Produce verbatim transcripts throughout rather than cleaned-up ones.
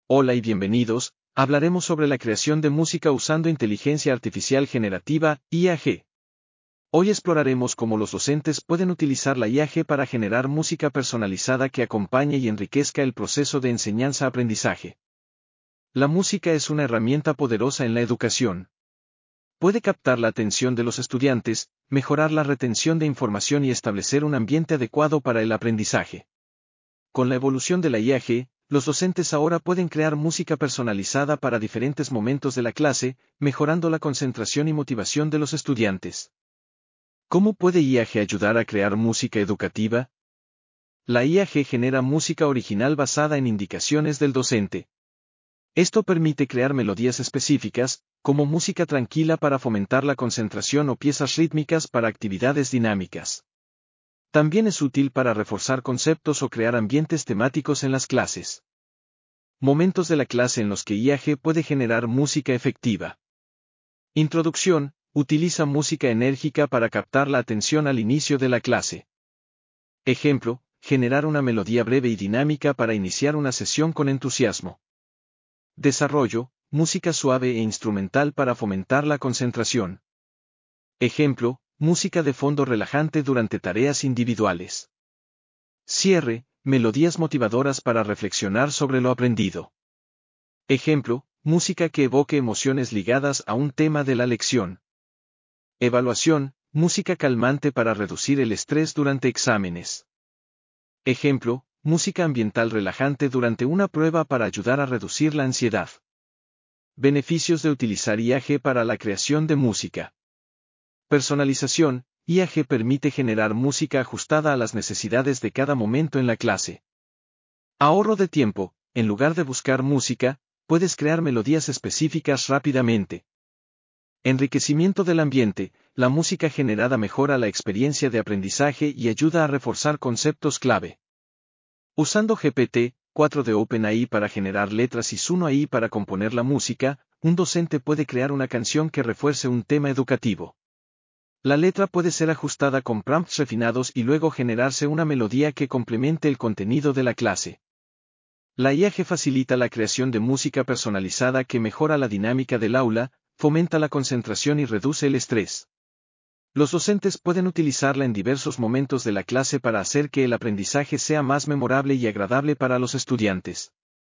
Hola y bienvenidos, hablaremos sobre la creación de música usando inteligencia artificial generativa, I A G. Hoy exploraremos cómo los docentes pueden utilizar la I A G para generar música personalizada que acompañe y enriquezca el proceso de enseñanza-aprendizaje. La música es una herramienta poderosa en la educación. Puede captar la atención de los estudiantes, mejorar la retención de información y establecer un ambiente adecuado para el aprendizaje. Con la evolución de la I A G, los docentes ahora pueden crear música personalizada para diferentes momentos de la clase, mejorando la concentración y motivación de los estudiantes. ¿Cómo puede I A G ayudar a crear música educativa? La I A G genera música original basada en indicaciones del docente. Esto permite crear melodías específicas, como música tranquila para fomentar la concentración o piezas rítmicas para actividades dinámicas. También es útil para reforzar conceptos o crear ambientes temáticos en las clases. Momentos de la clase en los que I A G puede generar música efectiva. Introducción: utiliza música enérgica para captar la atención al inicio de la clase. Ejemplo: generar una melodía breve y dinámica para iniciar una sesión con entusiasmo. Desarrollo: música suave e instrumental para fomentar la concentración. Ejemplo: música de fondo relajante durante tareas individuales. Cierre: melodías motivadoras para reflexionar sobre lo aprendido. Ejemplo: música que evoque emociones ligadas a un tema de la lección. Evaluación: música calmante para reducir el estrés durante exámenes. Ejemplo: música ambiental relajante durante una prueba para ayudar a reducir la ansiedad. Beneficios de utilizar I A G para la creación de música. Personalización: I A G permite generar música ajustada a las necesidades de cada momento en la clase. Ahorro de tiempo: en lugar de buscar música, puedes crear melodías específicas rápidamente. Enriquecimiento del ambiente: la música generada mejora la experiencia de aprendizaje y ayuda a reforzar conceptos clave. Usando G P T cuatro de OpenAI para generar letras y Suno A I para componer la música, un docente puede crear una canción que refuerce un tema educativo. La letra puede ser ajustada con prompts refinados y luego generarse una melodía que complemente el contenido de la clase. La I A G facilita la creación de música personalizada que mejora la dinámica del aula, fomenta la concentración y reduce el estrés. Los docentes pueden utilizarla en diversos momentos de la clase para hacer que el aprendizaje sea más memorable y agradable para los estudiantes.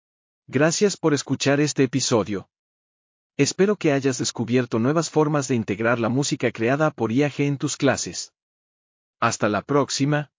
Gracias por escuchar este episodio. Espero que hayas descubierto nuevas formas de integrar la música creada por I A G en tus clases. Hasta la próxima.